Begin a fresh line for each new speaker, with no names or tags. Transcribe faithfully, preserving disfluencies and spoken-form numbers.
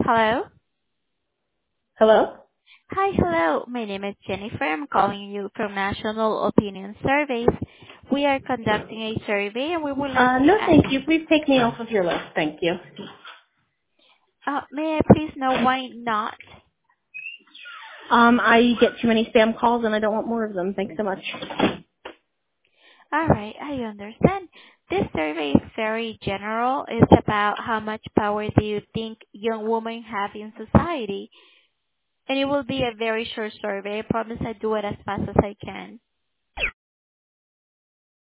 Hello?
Hello?
Hi, hello. My name is Jennifer. I'm calling you from National Opinion Surveys. We are conducting a survey and we would like
Uh,
to
no,
ask,
thank you. Please take me off of your list. Thank you.
uh, may I please know why not?
Um, I get too many spam calls and I don't want more of them. Thanks so much.
Alright, I understand. This survey is very general. It's about how much power do you think young women have in society. And it will be a very short survey. I promise I do it as fast as I can.